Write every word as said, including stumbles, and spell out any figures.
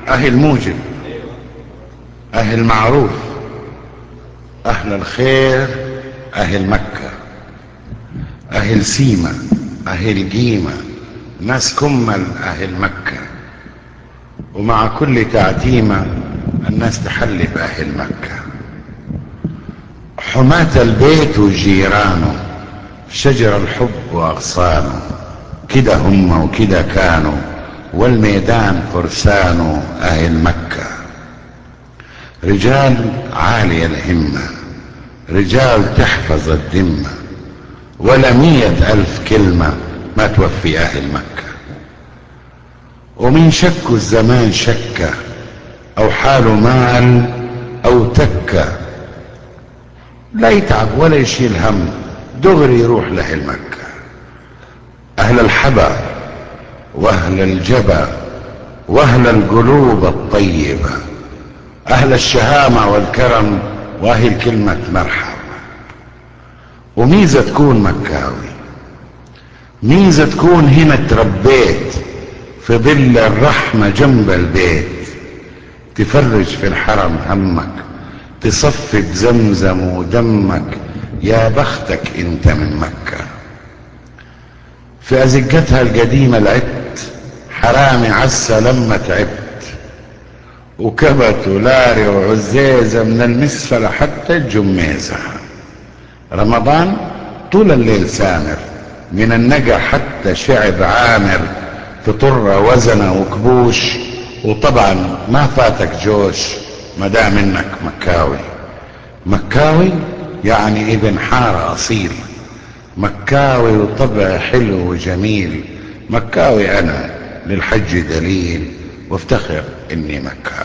اهل موجب، اهل معروف، اهل الخير، اهل مكة، اهل سيمة، اهل قيمة، ناس كمل اهل مكة. ومع كل تعتيمة الناس تحلي باهل مكة. حماة البيت وجيرانه، شجر الحب واغصانه، كده هم وكده كانوا، والميدان فرسانه اهل مكة. رجال عالية الهمة، رجال تحفظ الذمة، ولا مية ألف كلمة ما توفي أهل مكة. ومن شكوا الزمان شكة، أو حاله مال أو تكة، لا يتعب ولا يشيل هم، دغري يروح لأهل مكة. أهل الحبا وأهل الجبا وأهل القلوب الطيبة، أهل الشهامة والكرم، وأهل كلمة مرحب. وميزة تكون مكاوي، ميزة تكون هنا تربيت في ظل الرحمة جنب البيت، تفرج في الحرم همك، تصفي بزمزم ودمك، يا بختك انت من مكة. في أزقتها القديمة لعبت، حرامي عسى لما تعبت، وكبت ولاري وعزيزة من المسفلة حتى الجميزة. رمضان طول الليل سامر، من النقع حتى شعب عامر، في طرة وزنة وكبوش، وطبعا ما فاتك جوش مدام انك مكاوي. مكاوي يعني ابن حارة اصيل، مكاوي وطبع حلو وجميل، مكاوي انا للحج دليل، وافتخر اني مكاوي.